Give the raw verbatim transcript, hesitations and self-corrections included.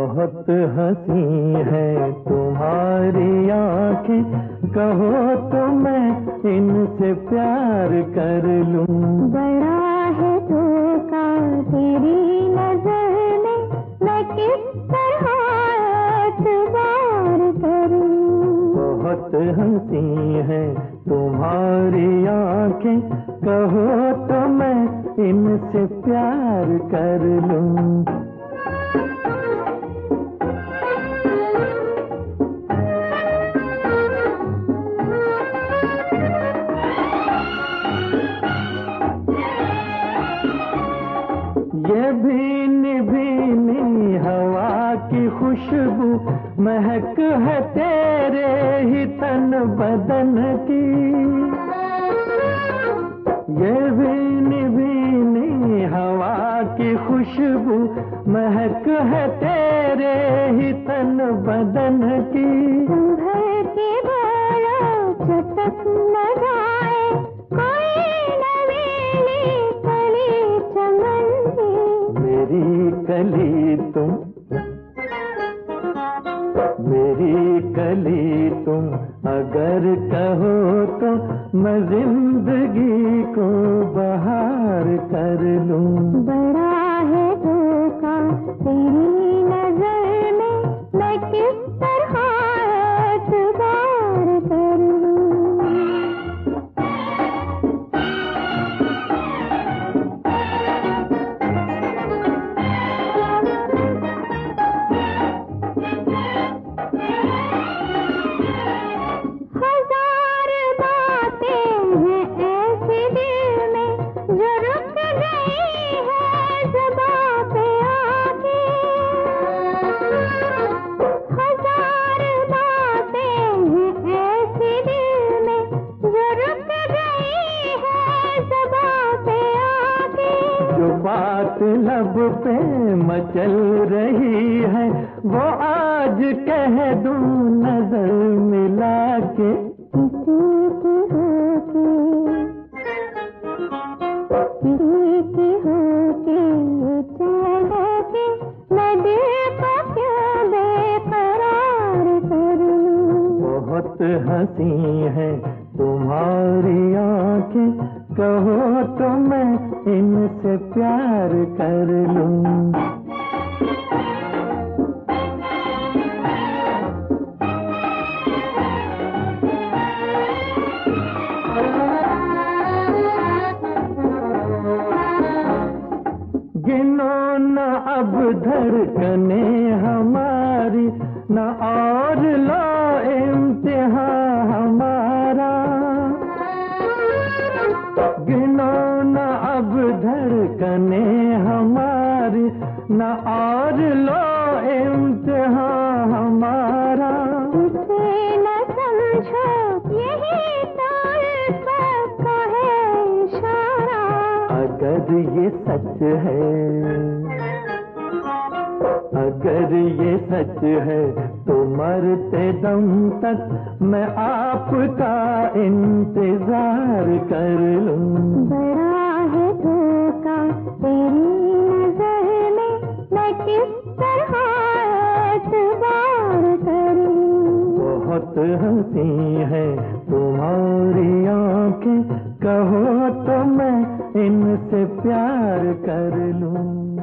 बहुत हंसी है तुम्हारी आंखें, कहो तो मैं इनसे प्यार कर लूं। बड़ा है धोखा तेरी नजर में, मैं किस तरह एतबार करूं। बहुत हंसी है तुम्हारी आंखें, कहो तो मैं इनसे प्यार कर लूं। ये भीनी भीनी हवा की खुशबू महक है तेरे ही तन बदन की। ये भीनी भीनी हवा की खुशबू महक है तेरे ही तन बदन की। संभल के बोलो चटक न जाए कोई नवेली कली चमन की। मेरी कली तुम, मेरी कली तुम अगर कहो तो मैं जिंदगी को बहार कर लूं। बड़ा है धोखा तेरी नजर में, मैं किस तरह एतबार करूं। हजार बातें हैं ऐसी दिल में जो रुक गई है ज़ुबां पे आके। हजार बातें हैं ऐसी दिल में जो रुक गई है ज़ुबां पे आके। जो बात लब पे मचल रही है वो आज कह दूं नजर मिला के। किसी की होके चले के मैं दिल को क्यों बेकरार करूं। बहुत हंसी है तुम्हारी आंखें, कहो तो मैं इनसे प्यार कर लूं। गिनो न अब धड़कने हमारी, न और लो इम्तिहान हमारा। गिनो न अब धड़कने हमारी, न और लो इम्तिहान हमारा। इसे न समझो यही तो इल्फत का है इशारा। अगर ये सच है, अगर ये सच है तो मरते दम तक मैं आपका इंतजार कर लूं। बड़ा है धोखा तेरी नजर में, मैं किस तरह एतबार करूं। बहुत हंसी है तुम्हारी आंखें, कहो तो मैं इनसे प्यार कर लूं।